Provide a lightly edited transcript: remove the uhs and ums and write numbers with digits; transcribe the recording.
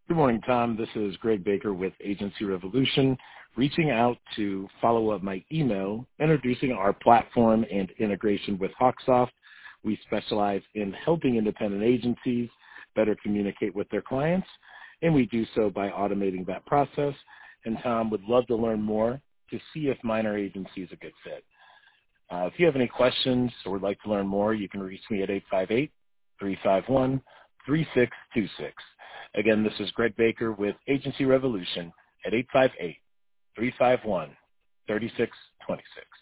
Good morning, Tom. This is Greg Baker with Agency Revolution, reaching out to follow up my email introducing our platform and integration with Hawksoft. We specialize in helping independent agencies better communicate with their clients, and we do so by automating that process. And Tom would love to learn more to see if minor agency is a good fit. If you have any questions or would like to learn more, you can reach me at 858-351-3626. Again, this is Greg Baker with Agency Revolution at 858-351-3626.